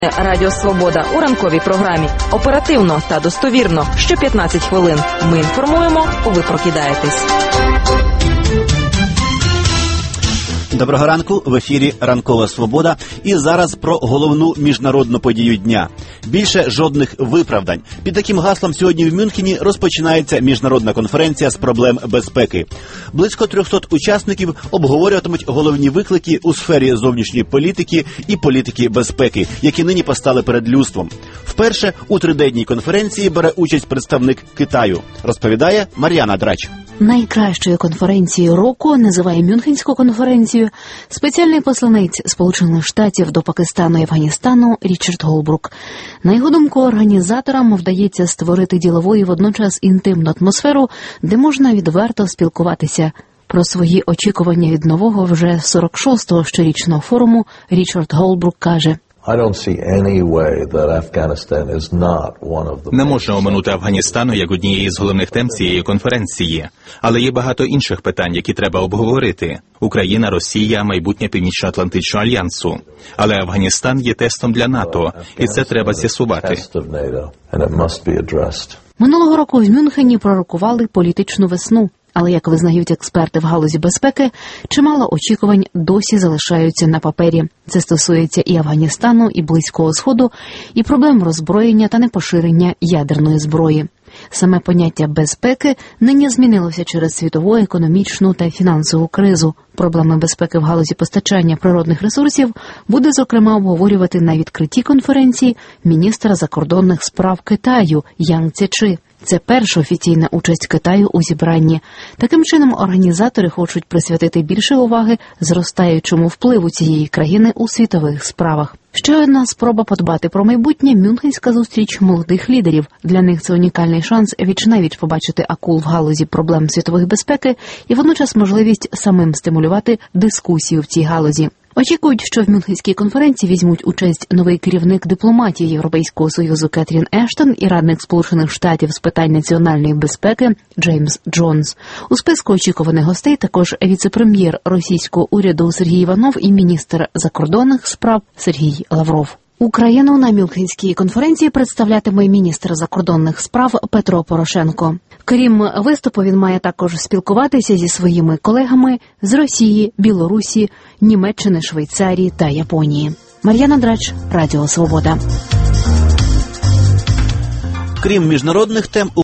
Радіо Свобода у ранковій програмі. Оперативно та достовірно. Що 15 хвилин. Ми інформуємо, ви прокидаєтесь. Доброго ранку, в ефірі «Ранкова Свобода». І зараз про головну міжнародну подію дня. Більше жодних виправдань. Під таким гаслом сьогодні в Мюнхені розпочинається міжнародна конференція з проблем безпеки. Близько 300 учасників обговорюватимуть головні виклики у сфері зовнішньої політики і політики безпеки, які нині постали перед людством. Вперше у триденній конференції бере участь представник Китаю. Розповідає Мар'яна Драч. Найкращою конференцією року називає Мюнхенську конференцію спеціальний посланець Сполучених Штатів до Пакистану і Афганістану Річард Голбрук. На його думку, організаторам вдається створити ділову і водночас інтимну атмосферу, де можна відверто спілкуватися. Про свої очікування від нового вже 46-го щорічного форуму Річард Голбрук каже: Не можна оминути Афганістану як однієї з головних тем цієї конференції. Але є багато інших питань, які треба обговорити. Україна, Росія, майбутнє Північно-Атлантичного альянсу. Але Афганістан є тестом для НАТО, і це треба з'ясувати. Минулого року в Мюнхені пророкували політичну весну. Але, як визнають експерти в галузі безпеки, чимало очікувань досі залишаються на папері. Це стосується і Афганістану, і Близького Сходу, і проблем роззброєння та непоширення ядерної зброї. Саме поняття безпеки нині змінилося через світову економічну та фінансову кризу. Проблеми безпеки в галузі постачання природних ресурсів буде, зокрема, обговорювати на відкритті конференції міністр закордонних справ Китаю Янг Цзечи. Це перша офіційна участь Китаю у зібранні. Таким чином, організатори хочуть присвятити більше уваги зростаючому впливу цієї країни у світових справах. Ще одна спроба подбати про майбутнє – Мюнхенська зустріч молодих лідерів. Для них це унікальний шанс віч-навіч побачити акул в галузі проблем світової безпеки і водночас можливість самим стимулювати дискусію в цій галузі. Очікують, що в Мюнхенській конференції візьмуть участь новий керівник дипломатії Європейського Союзу Кетрін Ештон і радник Сполучених Штатів з питань національної безпеки Джеймс Джонс. У списку очікуваних гостей також віце-прем'єр російського уряду Сергій Іванов і міністр закордонних справ Сергій Лавров. Україну на Мюнхенській конференції представлятиме міністр закордонних справ Петро Порошенко. Крім виступу, він має також спілкуватися зі своїми колегами з Росії, Білорусі, Німеччини, Швейцарії та Японії. Мар'яна Драч, Радіо Свобода. Крім міжнародних тем,